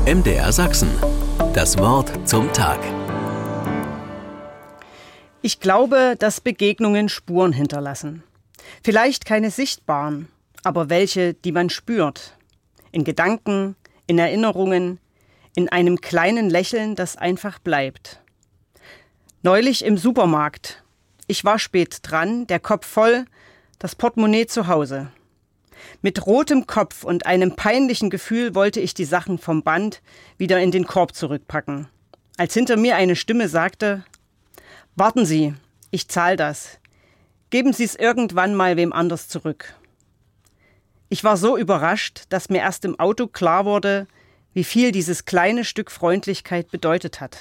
MDR Sachsen. Das Wort zum Tag. Ich glaube, dass Begegnungen Spuren hinterlassen. Vielleicht keine sichtbaren, aber welche, die man spürt. In Gedanken, in Erinnerungen, in einem kleinen Lächeln, das einfach bleibt. Neulich im Supermarkt. Ich war spät dran, der Kopf voll, das Portemonnaie zu Hause. Mit rotem Kopf und einem peinlichen Gefühl wollte ich die Sachen vom Band wieder in den Korb zurückpacken. Als hinter mir eine Stimme sagte: »Warten Sie, ich zahle das. Geben Sie es irgendwann mal wem anders zurück.« Ich war so überrascht, dass mir erst im Auto klar wurde, wie viel dieses kleine Stück Freundlichkeit bedeutet hat.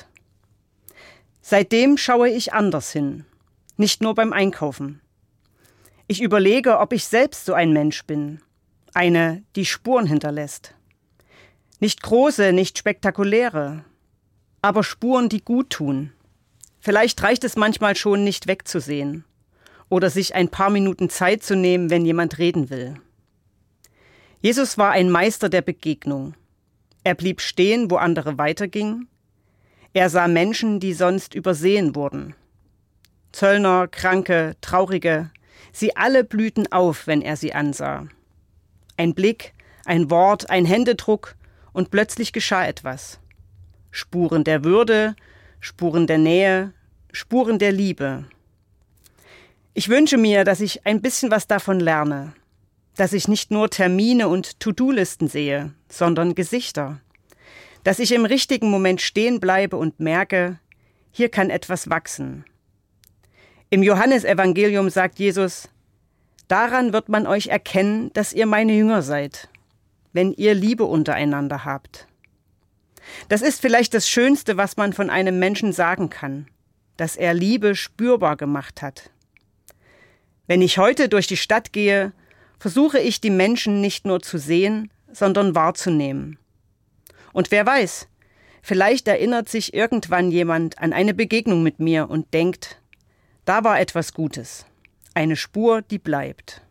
Seitdem schaue ich anders hin, nicht nur beim Einkaufen. Ich überlege, ob ich selbst so ein Mensch bin. Eine, die Spuren hinterlässt. Nicht große, nicht spektakuläre, aber Spuren, die gut tun. Vielleicht reicht es manchmal schon, nicht wegzusehen oder sich ein paar Minuten Zeit zu nehmen, wenn jemand reden will. Jesus war ein Meister der Begegnung. Er blieb stehen, wo andere weitergingen. Er sah Menschen, die sonst übersehen wurden. Zöllner, Kranke, Traurige, sie alle blühten auf, wenn er sie ansah. Ein Blick, ein Wort, ein Händedruck und plötzlich geschah etwas. Spuren der Würde, Spuren der Nähe, Spuren der Liebe. Ich wünsche mir, dass ich ein bisschen was davon lerne. Dass ich nicht nur Termine und To-Do-Listen sehe, sondern Gesichter. Dass ich im richtigen Moment stehen bleibe und merke, hier kann etwas wachsen. Im Johannesevangelium sagt Jesus: Daran wird man euch erkennen, dass ihr meine Jünger seid, wenn ihr Liebe untereinander habt. Das ist vielleicht das Schönste, was man von einem Menschen sagen kann, dass er Liebe spürbar gemacht hat. Wenn ich heute durch die Stadt gehe, versuche ich, die Menschen nicht nur zu sehen, sondern wahrzunehmen. Und wer weiß, vielleicht erinnert sich irgendwann jemand an eine Begegnung mit mir und denkt: Da war etwas Gutes, eine Spur, die bleibt.